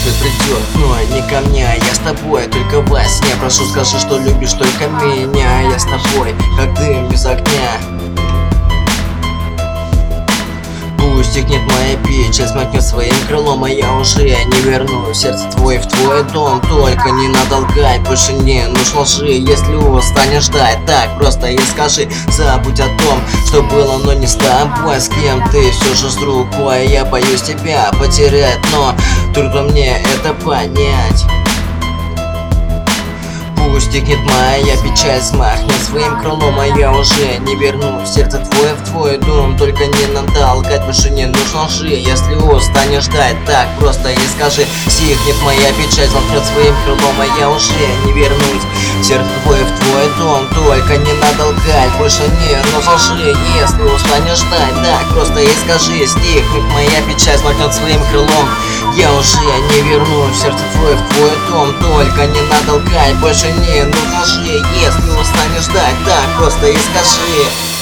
рассвет придет, но не ко мне, я с тобой, только во сне. Прошу, скажи, что любишь только меня, я с тобой, как дым без огня. Пусть стихнет моя печаль, смахнет своим крылом, а я уже не верну сердце твое в твой дом. Только не надо лгать, больше не нужно лжи. Если устанешь ждать, так просто и скажи. Забудь о том, что было, но не с тобой. С кем ты все же с другой. Я боюсь тебя потерять, но трудно мне это понять. Пусть стихнет моя печаль, смахнет своим крылом, а я уже не верну сердце твое в твой дом. Только не надо лгать, больше не нужно лжи. Если устанешь ждать, так просто и скажи. Стихнет моя печаль, смахнет своим крылом, а я уже не вернусь сердце твое в твой дом. Только не надо лгать, больше не нужно лжи. Если устанешь ждать, так просто и скажи. Стихнет моя печаль, смахнет своим крылом, я уже не вернусь сердце твое в твой дом. Только не надо лгать, больше не нужно лжи. Если устанешь ждать, так просто и скажи.